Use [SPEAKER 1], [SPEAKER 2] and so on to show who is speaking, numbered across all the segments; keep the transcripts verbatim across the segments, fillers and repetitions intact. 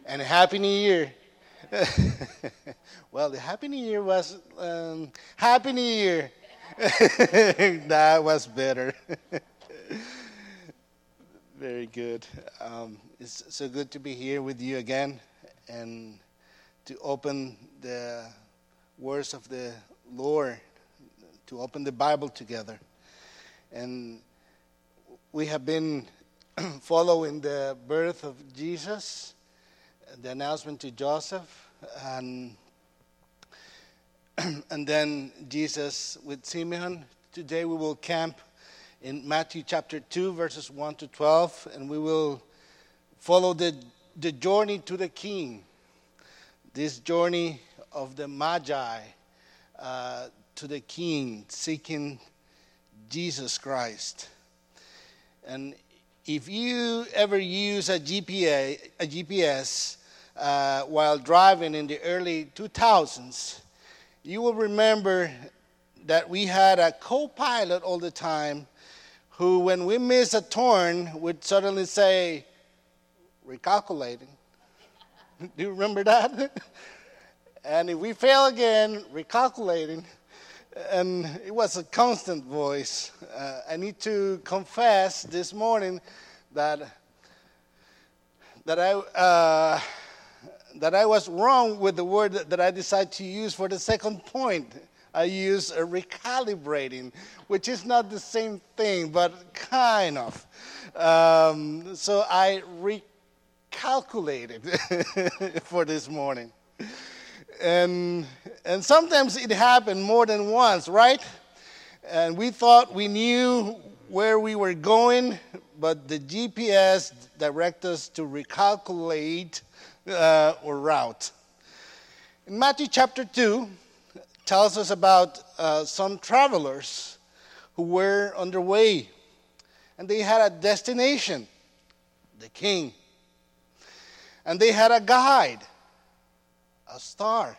[SPEAKER 1] And Happy New Year. Well, the Happy New Year was um, Happy New Year. That was better. Very good. Um, it's so good to be here with you again and to open the words of the Lord, to open the Bible together. And we have been following the birth of Jesus, the announcement to Joseph, and and then Jesus with Simeon. Today we will camp in Matthew chapter two, verses one to twelve, and we will follow the, the journey to the King, this journey of the Magi uh, to the King, seeking Jesus Christ. And if you ever use a G P A, a G P S uh, while driving in the early two thousands, you will remember that we had a co-pilot all the time who, when we miss a turn, would suddenly say, recalculating. Do you remember that? And if we fail again, recalculating. And it was a constant voice. Uh, I need to confess this morning that that I uh, that I was wrong with the word that, that I decided to use for the second point. I used a recalibrating, which is not the same thing, but kind of. Um, so I recalculated for this morning. And and sometimes it happened more than once, right? And we thought we knew where we were going, but the G P S directed us to recalculate uh, our route. In Matthew chapter two, tells us about uh, some travelers who were on their way, and they had a destination, the King, and they had a guide, a star.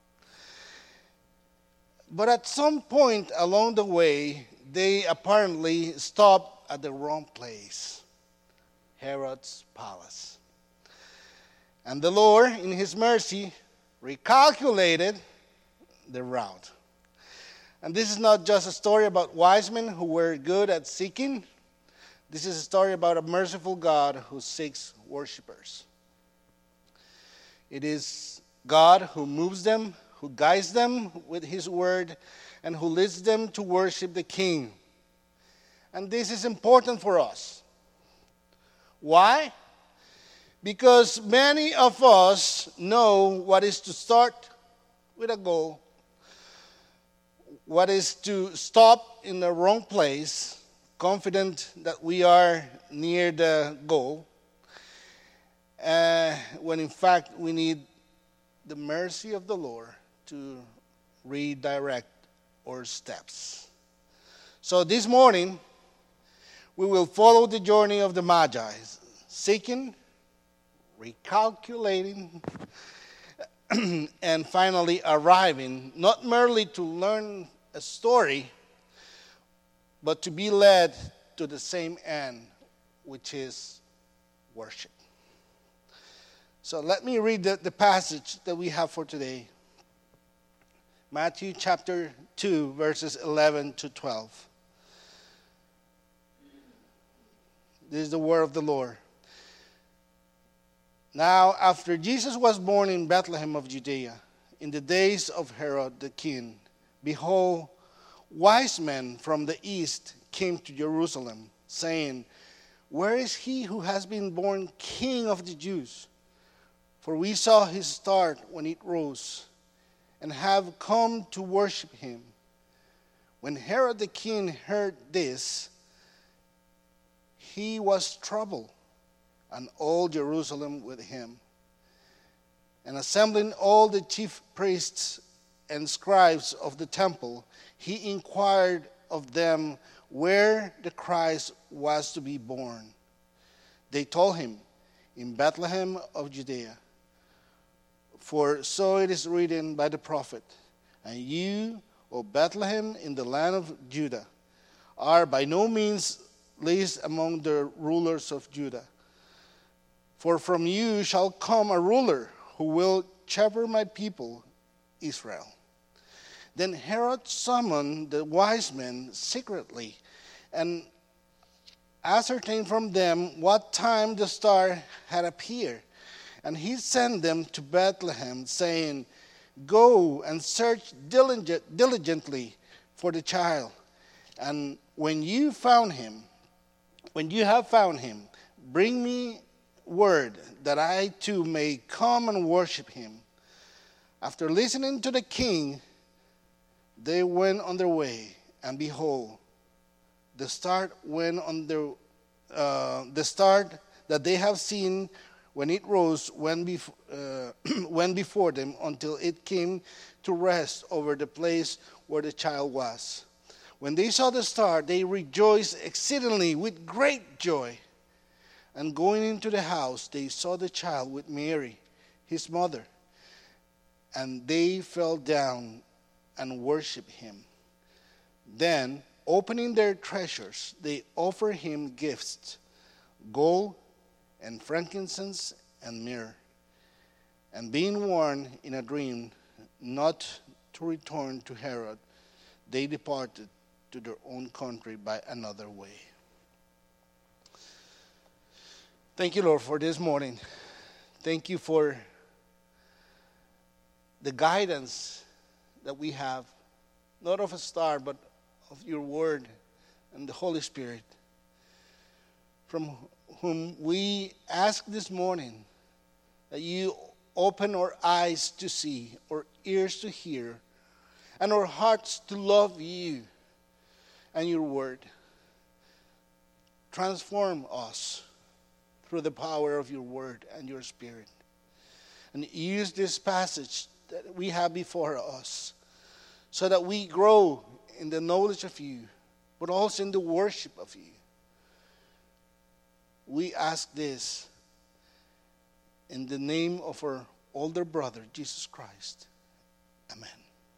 [SPEAKER 1] But at some point along the way, they apparently stopped at the wrong place, Herod's palace. And the Lord, in his mercy, recalculated the route. And this is not just a story about wise men who were good at seeking. This is a story about a merciful God who seeks worshipers. It is God who moves them, who guides them with his word, and who leads them to worship the King. And this is important for us. Why? Because many of us know what is to start with a goal, what is to stop in the wrong place, confident that we are near the goal, uh, when in fact we need the mercy of the Lord to redirect our steps. So this morning, we will follow the journey of the Magi, seeking, recalculating, and finally arriving, not merely to learn a story, but to be led to the same end, which is worship. So let me read the, the passage that we have for today. Matthew chapter two, verses eleven to twelve. This is the word of the Lord. Now, after Jesus was born in Bethlehem of Judea, in the days of Herod the king, behold, wise men from the east came to Jerusalem, saying, where is he who has been born King of the Jews? For we saw his star when it rose, and have come to worship him. When Herod the king heard this, he was troubled, and all Jerusalem with him. And assembling all the chief priests and scribes of the temple, he inquired of them where the Christ was to be born. They told him, in Bethlehem of Judea. For so it is written by the prophet, and you, O Bethlehem, in the land of Judah, are by no means least among the rulers of Judah. For from you shall come a ruler who will shepherd my people, Israel. Then Herod summoned the wise men secretly and ascertained from them what time the star had appeared. And he sent them to Bethlehem, saying, Go and search diligent, diligently for the child. And when you found him, when you have found him, bring me word that I too may come and worship him. After listening to the king, they went on their way, and behold, the star went on their uh, the star that they have seen when it rose went, bef- uh, went before them until it came to rest over the place where the child was. When they saw the star, they rejoiced exceedingly with great joy. And going into the house, they saw the child with Mary, his mother. And they fell down and worshiped him. Then, opening their treasures, they offered him gifts, gold and frankincense and myrrh. And being warned in a dream not to return to Herod, they departed to their own country by another way. Thank you, Lord, for this morning. Thank you for the guidance that we have, not of a star, but of your word and the Holy Spirit, from whom we ask this morning that you open our eyes to see, our ears to hear, and our hearts to love you and your word. Transform us through the power of your word and your spirit. And use this passage that we have before us so that we grow in the knowledge of you, but also in the worship of you. We ask this in the name of our older brother, Jesus Christ. Amen.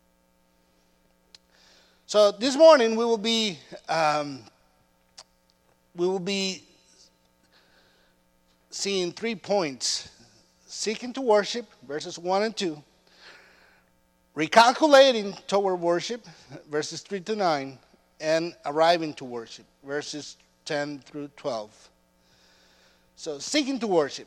[SPEAKER 1] So this morning we will be um, we will be seeing three points: seeking to worship, verses one and two; recalculating toward worship, verses three to nine; and arriving to worship, verses ten through twelve. So, seeking to worship.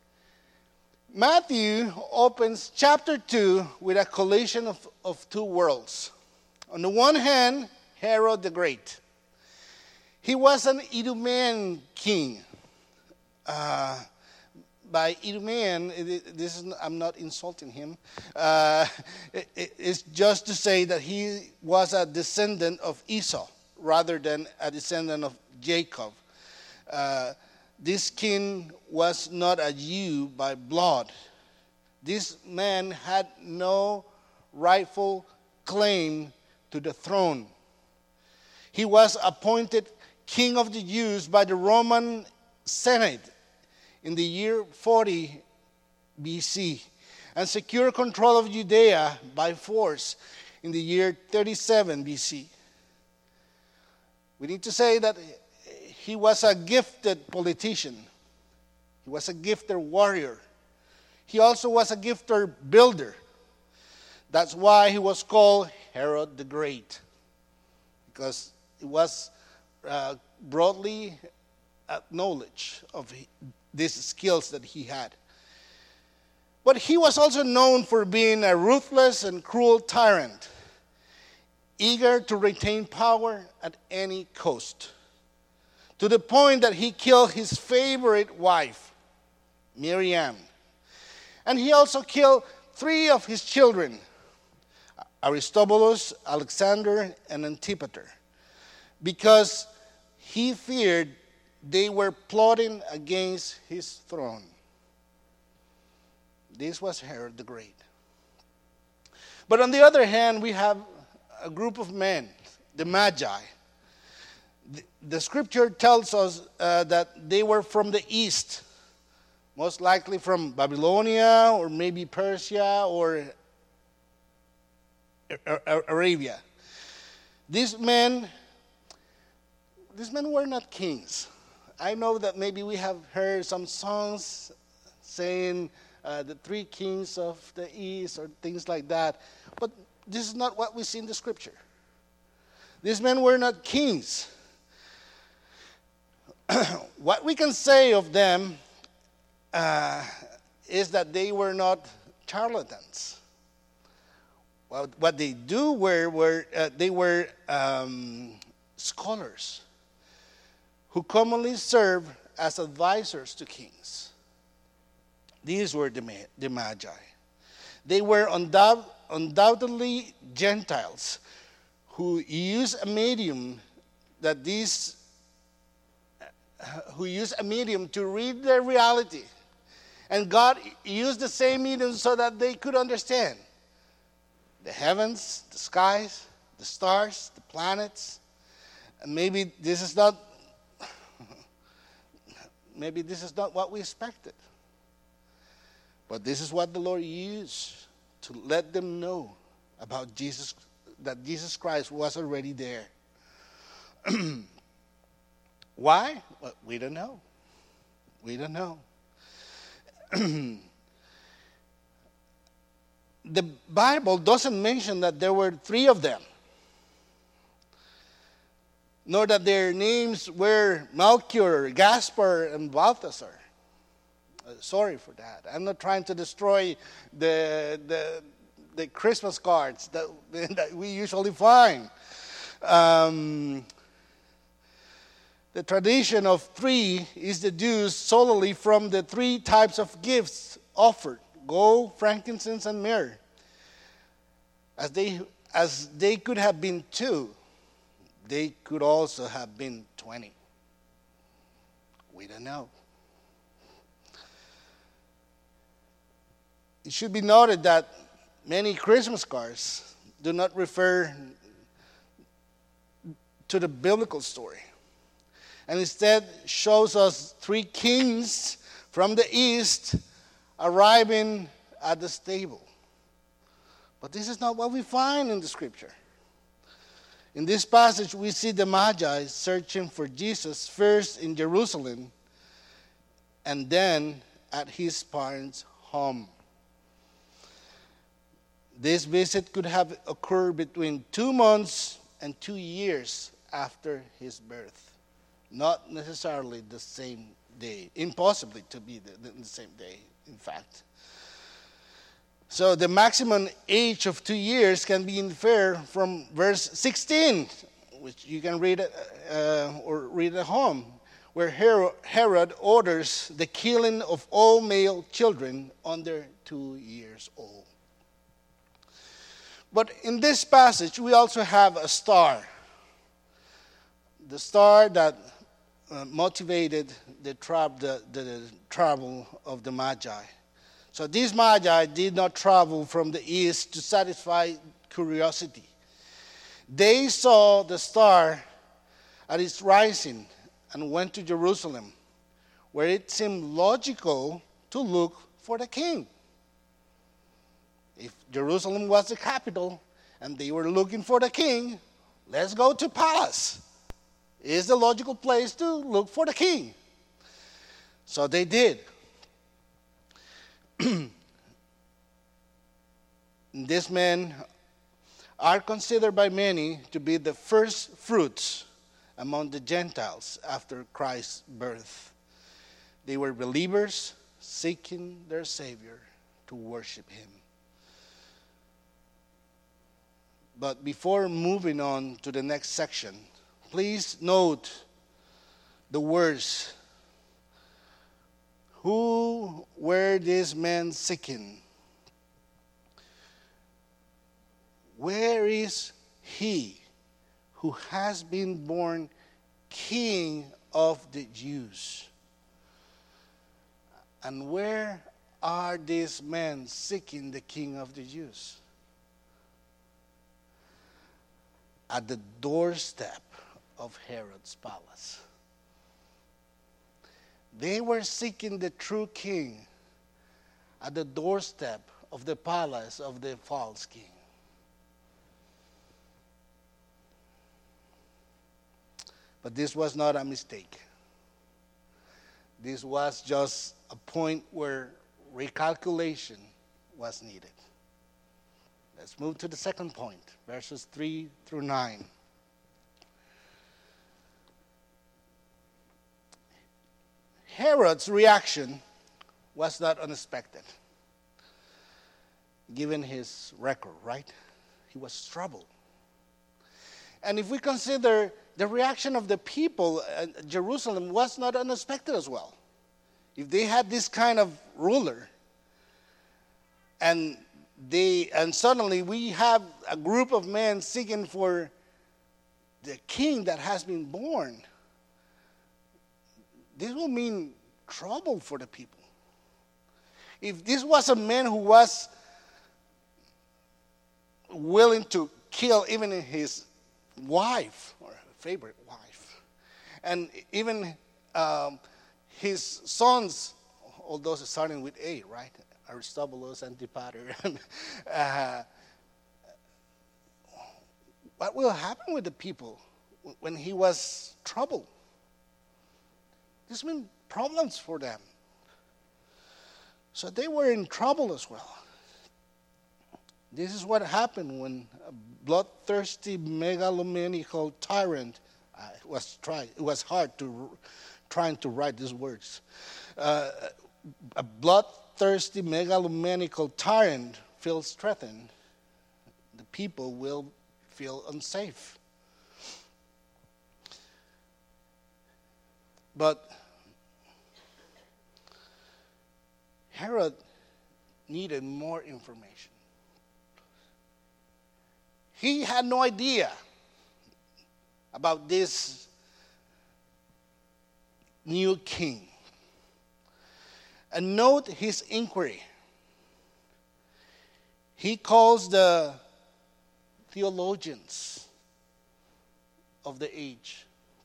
[SPEAKER 1] Matthew opens chapter two with a collision of, of two worlds. On the one hand, Herod the Great. He was an Idumean king. Uh, by Idumean, it, it, this is, I'm not insulting him. Uh, it, it, it's just to say that he was a descendant of Esau rather than a descendant of Jacob. Uh, this king was not a Jew by blood. This man had no rightful claim to the throne. He was appointed king of the Jews by the Roman Senate in the year forty B C and secured control of Judea by force in the year thirty-seven B C. We need to say that he was a gifted politician. He was a gifted warrior. He also was a gifted builder. That's why he was called Herod the Great, because it was uh, broadly acknowledged of these skills that he had. But he was also known for being a ruthless and cruel tyrant, eager to retain power at any cost, to the point that he killed his favorite wife, Miriam. And he also killed three of his children, Aristobulus, Alexander, and Antipater, because he feared they were plotting against his throne. This was Herod the Great. But on the other hand, we have a group of men, the Magi. The, the scripture tells us uh, that they were from the east, most likely from Babylonia or maybe Persia or Arabia. These men, these men were not kings. I know that maybe we have heard some songs saying uh, the three kings of the east or things like that, but this is not what we see in the scripture. These men were not kings. What we can say of them uh, is that they were not charlatans. Well, what they do were, were uh, they were um, scholars who commonly serve as advisors to kings. These were the, the Magi. They were undoubt, undoubtedly Gentiles who used a medium that these who used a medium to read their reality. And God used the same medium so that they could understand the heavens, the skies, the stars, the planets. And maybe this is not maybe this is not what we expected. But this is what the Lord used to let them know about Jesus, that Jesus Christ was already there. Why? Well, we don't know. We don't know. The Bible doesn't mention that there were three of them, nor that their names were Melchior, Gaspar, and Balthasar. Uh, sorry for that. I'm not trying to destroy the the, the Christmas cards that, that we usually find. Um, The tradition of three is deduced solely from the three types of gifts offered: gold, frankincense, and myrrh. As they, as they could have been two, they could also have been twenty. We don't know. It should be noted that many Christmas cards do not refer to the biblical story, and instead shows us three kings from the east arriving at the stable. But this is not what we find in the scripture. In this passage, we see the Magi searching for Jesus, first in Jerusalem and then at his parents' home. This visit could have occurred between two months and two years after his birth. Not necessarily the same day. Impossibly to be the, the, the same day, in fact. So the maximum age of two years can be inferred from verse sixteen, which you can read uh, or read at home, where Herod orders the killing of all male children under two years old. But in this passage, we also have a star. The star that uh, motivated the, tra- the, the, the travel of the Magi. So these Magi did not travel from the east to satisfy curiosity. They saw the star at its rising and went to Jerusalem, where it seemed logical to look for the king. If Jerusalem was the capital and they were looking for the king, let's go to palace. It's the logical place to look for the king. So they did. These men are considered by many to be the first fruits among the Gentiles after Christ's birth. They were believers seeking their Savior to worship him. But before moving on to the next section, please note the words. Who were these men seeking? Where is he who has been born King of the Jews? And where are these men seeking the King of the Jews? At the doorstep of Herod's palace. They were seeking the true king at the doorstep of the palace of the false king. But this was not a mistake. This was just a point where recalculation was needed. Let's move to the second point, verses three through nine. Herod's reaction was not unexpected, given his record, right? He was troubled. And if we consider the reaction of the people at Jerusalem was not unexpected as well. If they had this kind of ruler, and they and suddenly we have a group of men seeking for the king that has been born, this will mean trouble for the people. If this was a man who was willing to kill even his wife, or favorite wife, and even um, his sons, although starting with A, right? Aristobulus, Antipater. uh, what will happen with the people when he was troubled? This meant problems for them. So they were in trouble as well. This is what happened when a bloodthirsty, megalomaniacal tyrant, uh, it was try, it was hard to trying to write these words. Uh, a bloodthirsty, megalomaniacal tyrant feels threatened. The people will feel unsafe. But Herod needed more information. He had no idea about this new king. And note his inquiry. He calls the theologians of the age.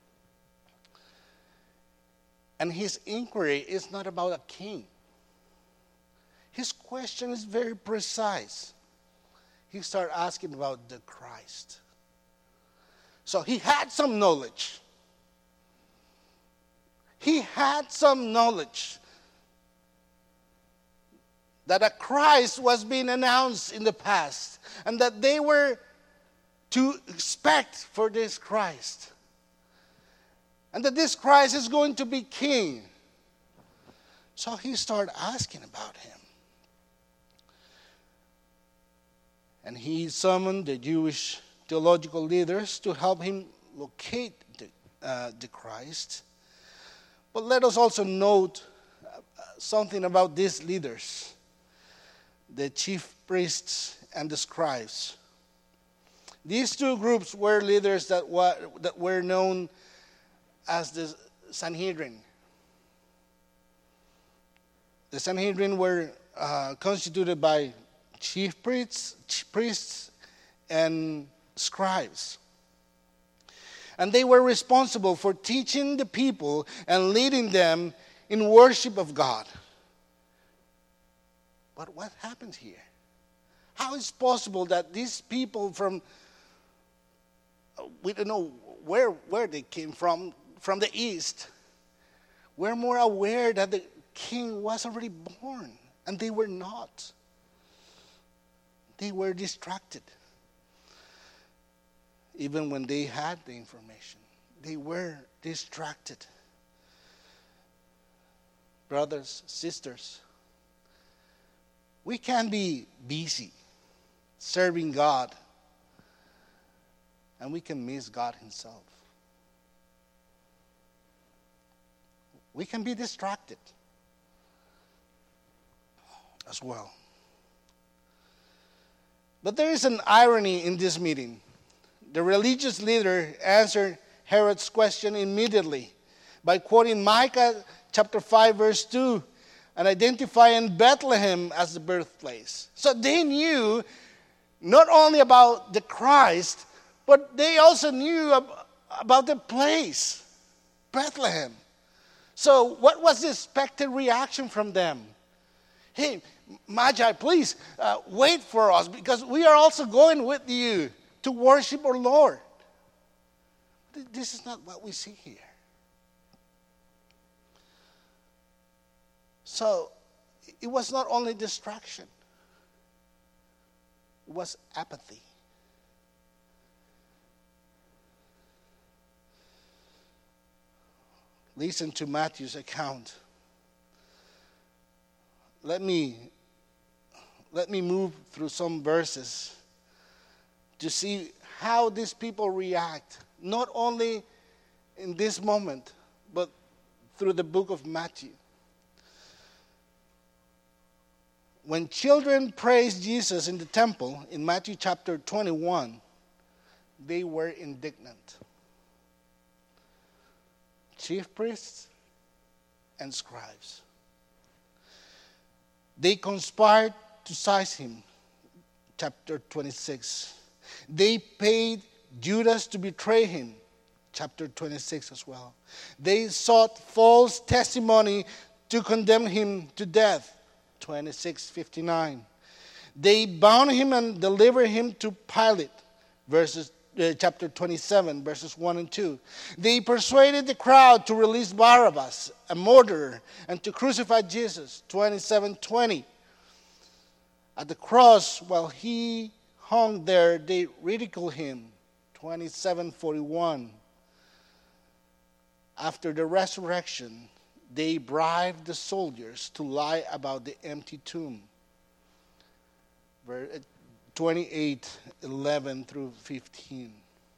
[SPEAKER 1] And his inquiry is not about a king. His question is very precise. He started asking about the Christ. So he had some knowledge. He had some knowledge that a Christ was being announced in the past and that they were to expect for this Christ. And that this Christ is going to be king. So he started asking about him. And he summoned the Jewish theological leaders to help him locate the, uh, the Christ. But let us also note uh, something about these leaders, the chief priests and the scribes. These two groups were leaders that were, that were known as the Sanhedrin. The Sanhedrin were uh, constituted by chief priests, priests and scribes. And they were responsible for teaching the people and leading them in worship of God. But what happens here? How is it possible that these people from, we don't know where, where they came from, from the east, were more aware that the king was already born, and they were not. They were distracted. Even when they had the information, they were distracted. Brothers, sisters, we can be busy serving God, and we can miss God himself. We can be distracted as well. But there is an irony in this meeting. The religious leader answered Herod's question immediately by quoting Micah chapter five, verse two, and identifying Bethlehem as the birthplace. So they knew not only about the Christ, but they also knew about the place, Bethlehem. So what was the expected reaction from them? Hey, Magi, please uh, wait for us, because we are also going with you to worship our Lord. This is not what we see here. So it was not only distraction, it was apathy. Listen to Matthew's account. Let me let me move through some verses to see how these people react, not only in this moment, but through the book of Matthew. When children praised Jesus in the temple, in Matthew chapter twenty-one, they were indignant. Chief priests and scribes. They conspired to seize him, chapter twenty-six. They paid Judas to betray him, chapter twenty-six as well. They sought false testimony to condemn him to death, twenty-six fifty-nine. They bound him and delivered him to Pilate, verses uh, chapter twenty-seven, verses one and two. They persuaded the crowd to release Barabbas, a murderer, and to crucify Jesus, twenty-seven twenty. At the cross, while he hung there, they ridiculed him, twenty-seven forty-one. After the resurrection, they bribed the soldiers to lie about the empty tomb. twenty-eight eleven through fifteen.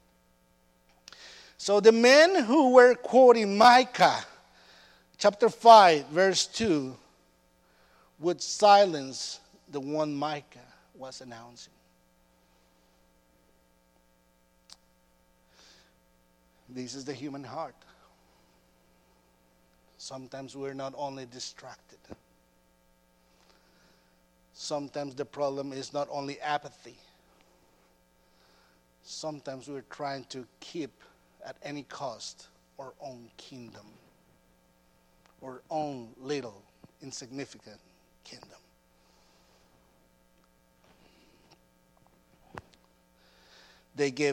[SPEAKER 1] So the men who were quoting Micah, chapter five, verse two, would silence the one Micah was announcing. This is the human heart. Sometimes we're not only distracted. Sometimes the problem is not only apathy. Sometimes we're trying to keep at any cost our own kingdom, our own little insignificant kingdom. They gave,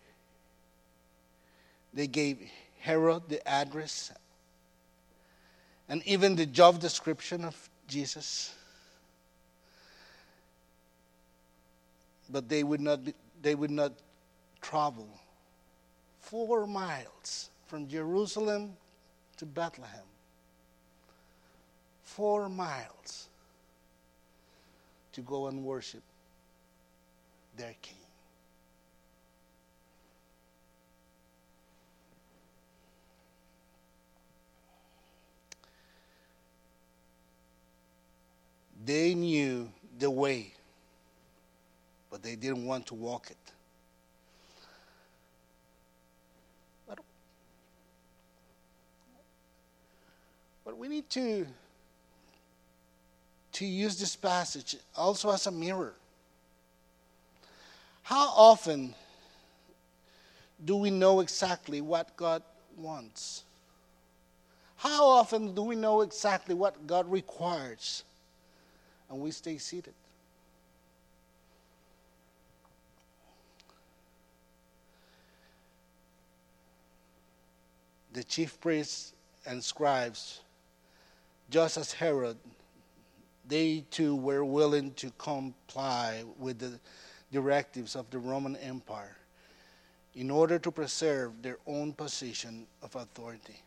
[SPEAKER 1] they gave Herod the address and even the job description of Jesus. But they would not be, they would not travel four miles from Jerusalem to Bethlehem. Four miles to go and worship their king. They knew the way, but they didn't want to walk it. But, but we need to, to use this passage also as a mirror. How often do we know exactly what God wants? How often do we know exactly what God requires? And we stay seated. The chief priests and scribes, just as Herod, they too were willing to comply with the directives of the Roman Empire in order to preserve their own position of authority.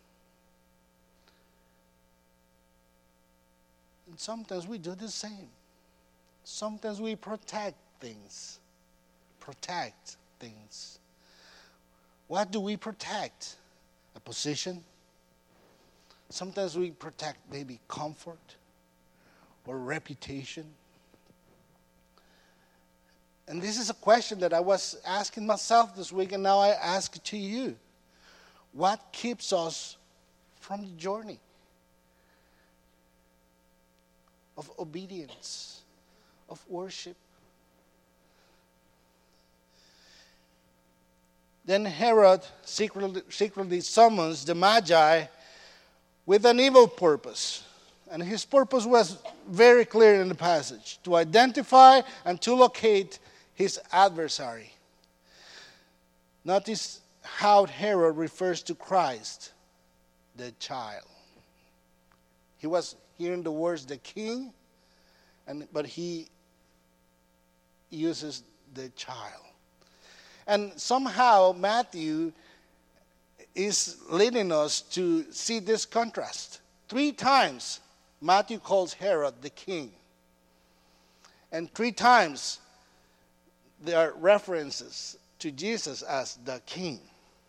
[SPEAKER 1] And sometimes we do the same. Sometimes we protect things. Protect things. What do we protect? A position. Sometimes we protect maybe comfort or reputation. And this is a question that I was asking myself this week, and now I ask it to you. What keeps us from the journey of obedience, of worship? Then Herod secretly, secretly summons the Magi with an evil purpose. And his purpose was very clear in the passage: to identify and to locate his adversary. Notice how Herod refers to Christ, the child. He was hearing the words the king, and but he uses the child. And somehow Matthew is leading us to see this contrast. Three times Matthew calls Herod the king. And three times there are references to Jesus as the king.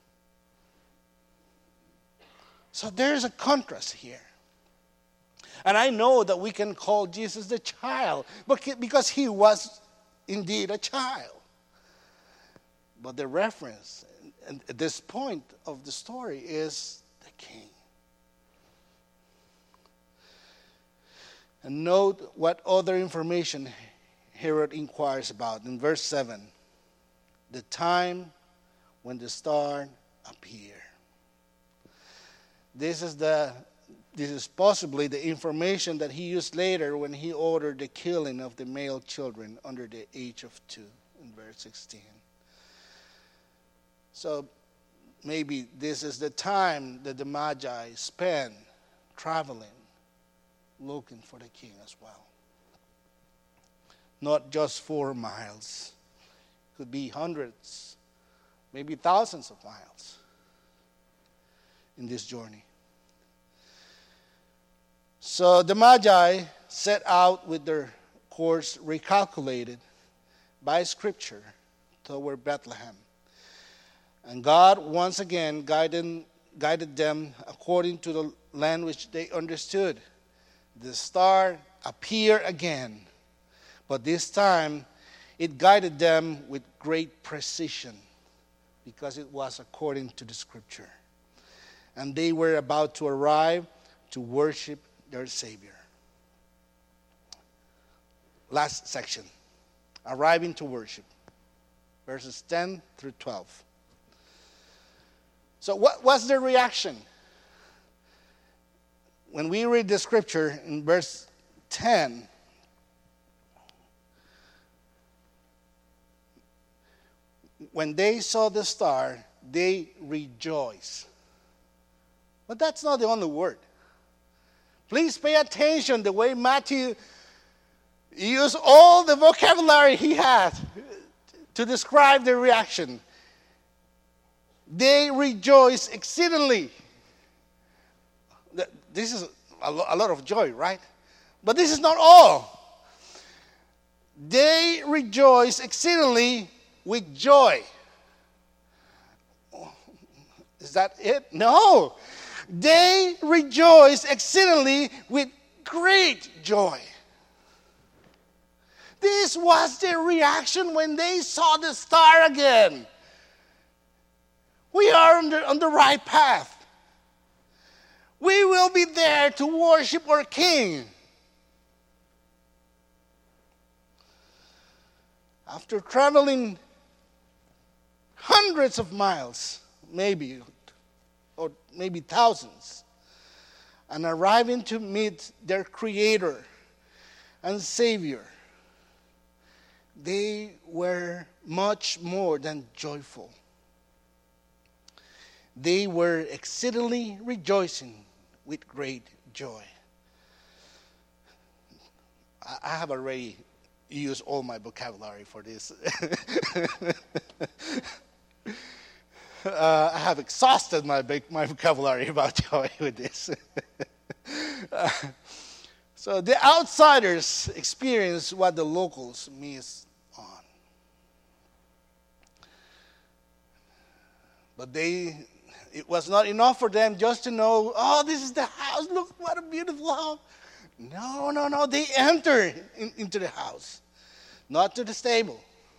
[SPEAKER 1] So there's a contrast here. And I know that we can call Jesus the child because he was indeed a child. But the reference at this point of the story is the king. And note what other information Herod inquires about in verse seven. The time when the star appeared. This is the this is possibly the information that he used later when he ordered the killing of the male children under the age of two in verse sixteen. So maybe this is the time that the Magi spend traveling, looking for the king as well. Not just four miles. Could be hundreds, maybe thousands of miles in this journey. So the Magi set out with their course recalculated by Scripture toward Bethlehem. And God once again guided, guided them according to the language they understood. The star appeared again, but this time it guided them with great precision because it was according to the Scripture. And they were about to arrive to worship their Savior. Last section, arriving to worship, verses ten through twelve. So what was their reaction? When we read the Scripture in verse ten, when they saw the star, they rejoiced. But that's not the only word. Please pay attention the way Matthew used all the vocabulary he had to describe their reaction. They rejoiced exceedingly. This is a lot of joy, right? But this is not all. They rejoiced exceedingly with joy. Is that it? No. They rejoiced exceedingly with great joy. This was their reaction when they saw the star again. We are on the, on the right path. We will be there to worship our King. After traveling hundreds of miles, maybe, or maybe thousands, and arriving to meet their Creator and Savior, they were much more than joyful. They were exceedingly rejoicing with great joy. I have already used all my vocabulary for this. uh, I have exhausted my my vocabulary about joy with this. uh, so the outsiders experience what the locals miss on. But they, it was not enough for them just to know, oh, this is the house. Look, what a beautiful house. No, no, no. They enter in, into the house. Not to the stable.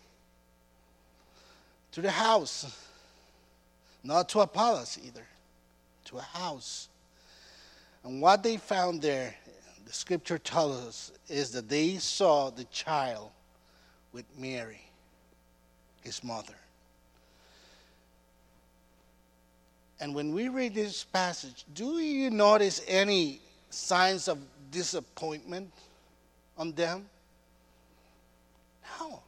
[SPEAKER 1] To the house. Not to a palace either. To a house. And what they found there, the Scripture tells us, is that they saw the child with Mary, his mother. And when we read this passage, do you notice any signs of disappointment on them? No.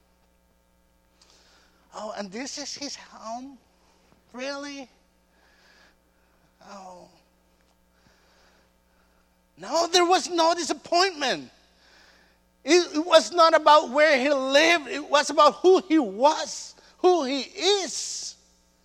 [SPEAKER 1] Oh, and this is his home? Really? Oh. No, there was no disappointment. It, it was not about where he lived. It was about who he was, who he is.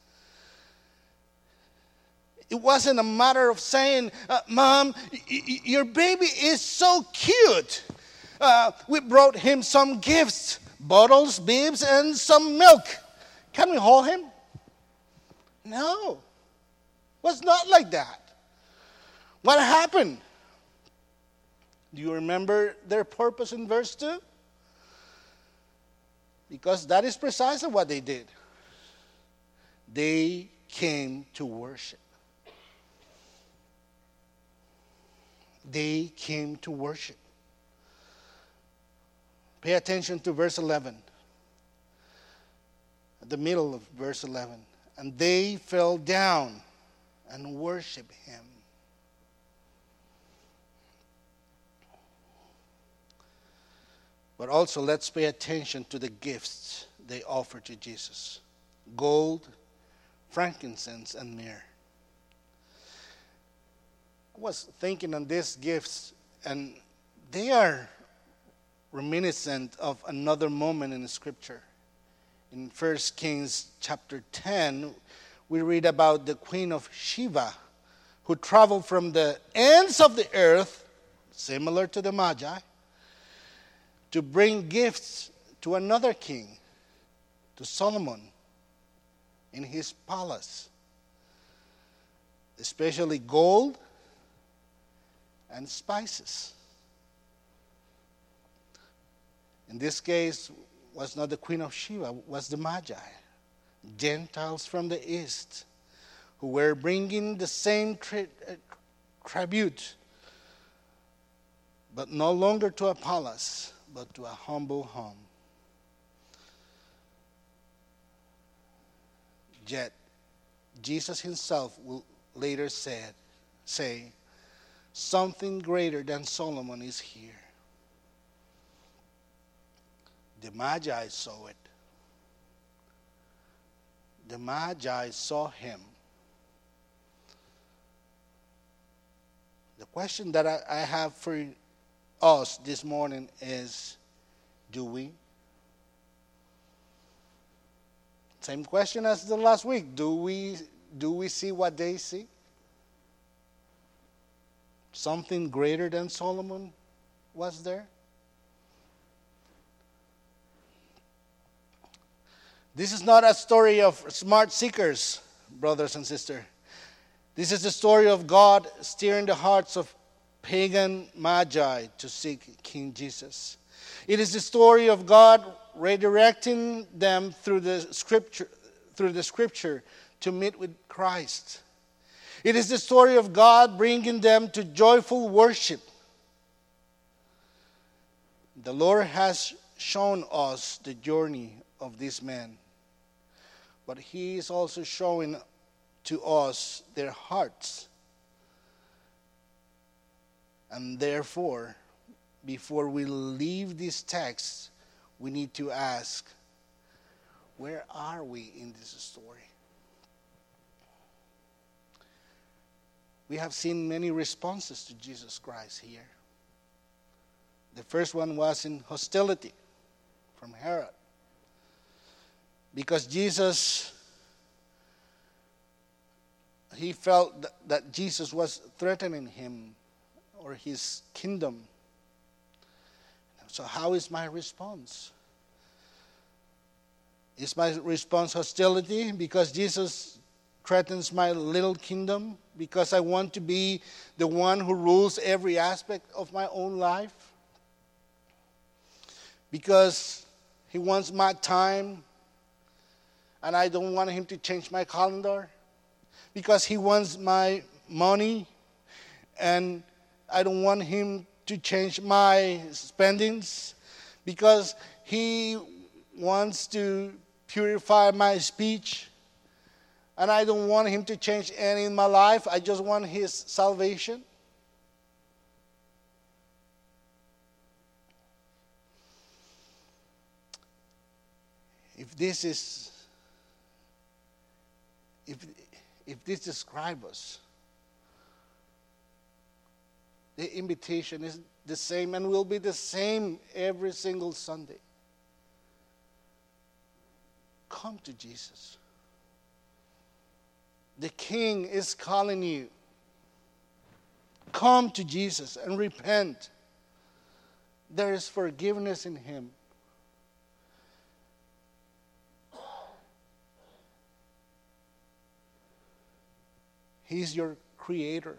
[SPEAKER 1] It wasn't a matter of saying, uh, Mom, y- y- your baby is so cute. Uh, we brought him some gifts, bottles, bibs, and some milk. Can we hold him? No. It was not like that. What happened? Do you remember their purpose in verse two? Because that is precisely what they did. They came to worship. They came to worship. Pay attention to verse eleven. At the middle of verse eleven. And they fell down and worshiped him. But also let's pay attention to the gifts they offered to Jesus. Gold, frankincense, and myrrh. I was thinking on these gifts, and they are reminiscent of another moment in the Scripture. In First Kings chapter ten, we read about the Queen of Sheba, who traveled from the ends of the earth, similar to the Magi, to bring gifts to another king, to Solomon, in his palace, especially gold and spices. In this case, was not the Queen of Sheba, was the Magi, Gentiles from the east, who were bringing the same tri- uh, tribute, but no longer to a palace, but to a humble home. Yet, Jesus himself will later said, say, something greater than Solomon is here. The Magi saw it. The Magi saw him. The question that I, I have for us this morning is, do we? Same question as the last week. Do we, do we see what they see? Something greater than Solomon was there? This is not a story of smart seekers, brothers and sisters. This is the story of God steering the hearts of pagan magi to seek King Jesus. It is the story of God redirecting them through the scripture, through the scripture to meet with Christ. It is the story of God bringing them to joyful worship. The Lord has shown us the journey of these men, but He is also showing to us their hearts. And therefore, before we leave this text, we need to ask, where are we in this story? We have seen many responses to Jesus Christ here. The first one was in hostility from Herod. Because Jesus, he felt that Jesus was threatening him or his kingdom. So how is my response? Is my response hostility because Jesus threatens my little kingdom? Because I want to be the one who rules every aspect of my own life? Because he wants my time and I don't want him to change my calendar? Because he wants my money and I don't want him to change my spendings? Because he wants to purify my speech and I don't want him to change any in my life? I just want his salvation? If this is, if if this describes us, The invitation is the same and will be the same every single Sunday. Come to Jesus. The King is calling you. Come to Jesus and repent. There is forgiveness in Him. He's your Creator.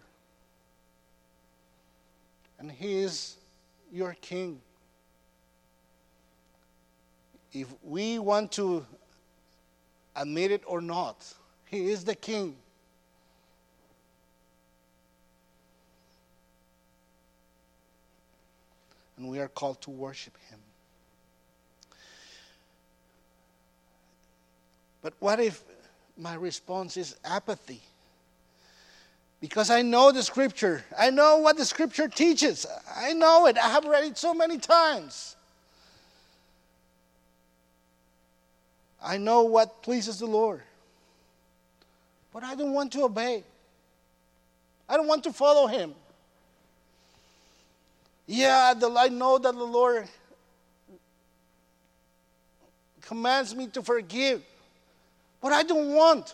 [SPEAKER 1] And He is your King. If we want to admit it or not, He is the King. And we are called to worship Him. But what if my response is apathy? Because I know the Scripture. I know what the Scripture teaches. I know it. I have read it so many times. I know what pleases the Lord. But I don't want to obey. I don't want to follow Him. Yeah, the, I know that the Lord commands me to forgive. But I don't want.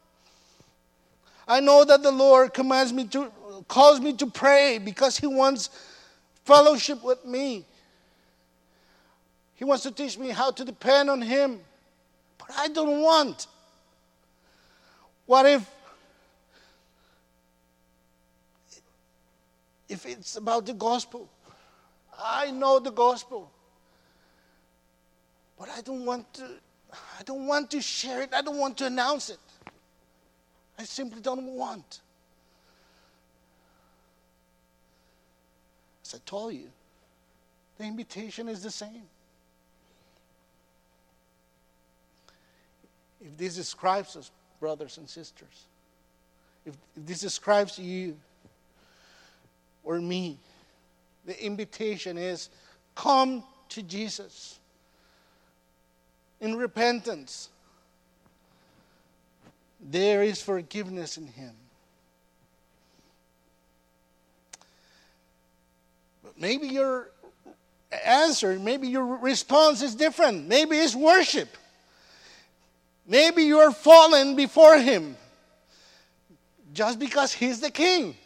[SPEAKER 1] I know that the Lord commands me to, calls me to pray because He wants fellowship with me. He wants to teach me how to depend on Him. But I don't want. What if, if it's about the gospel? I know the gospel. But I don't want to, I don't want to share it. I don't want to announce it. I simply don't want. As I told you, the invitation is the same. If this describes us, brothers and sisters, if, if this describes you or me, the invitation is come to Jesus in repentance. There is forgiveness in Him. But maybe your answer, maybe your response is different. Maybe it's worship. Maybe you are fallen before Him just because He's the King.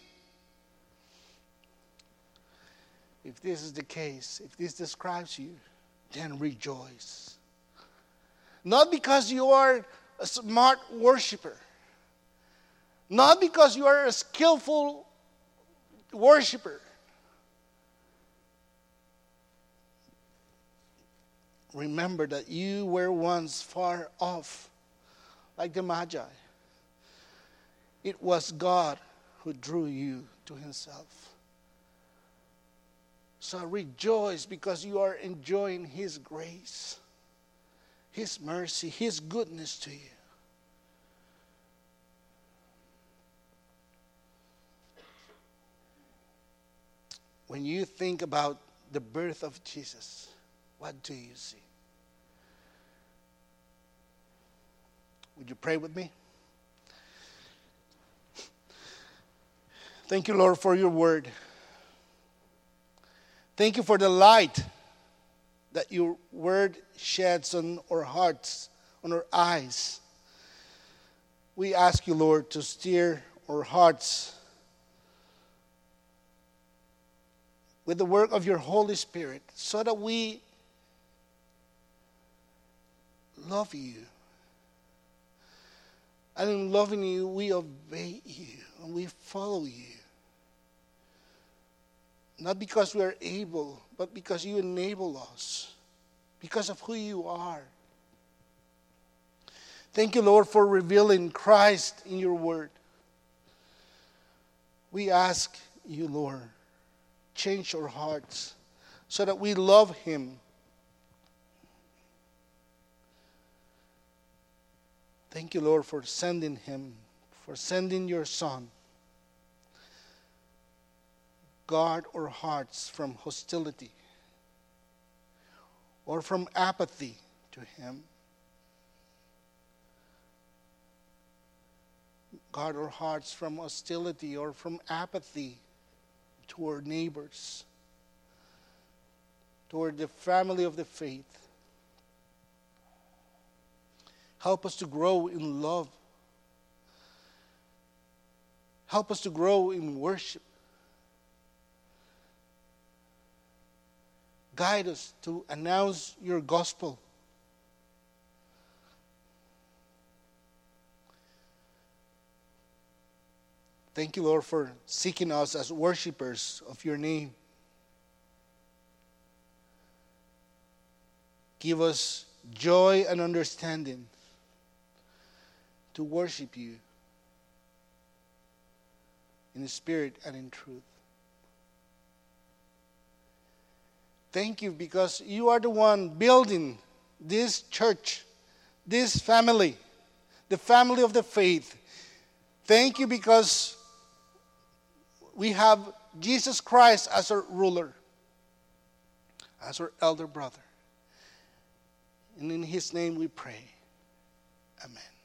[SPEAKER 1] If this is the case, if this describes you, then rejoice. Not because you are a smart worshiper. Not because you are a skillful worshiper. Remember that you were once far off, like the Magi. It was God who drew you to Himself. So rejoice because you are enjoying His grace, His mercy, His goodness to you. When you think about the birth of Jesus, what do you see? Would you pray with me? Thank you, Lord, for your word. Thank you for the light that your word sheds on our hearts, on our eyes. We ask you, Lord, to steer our hearts with the work of your Holy Spirit so that we love you. And in loving you, we obey you and we follow you. Not because we are able, but because you enable us. Because of who you are. Thank you, Lord, for revealing Christ in your word. We ask you, Lord, change our hearts so that we love Him. Thank you, Lord, for sending Him, for sending your Son. Guard our hearts from hostility or from apathy to Him. Guard our hearts from hostility or from apathy to our neighbors, toward the family of the faith. Help us to grow in love. Help us to grow in worship. Guide us to announce your gospel. Thank you, Lord, for seeking us as worshipers of your name. Give us joy and understanding to worship you in spirit and in truth. Thank you because you are the one building this church, this family, the family of the faith. Thank you because we have Jesus Christ as our ruler, as our elder brother. And in his name we pray. Amen.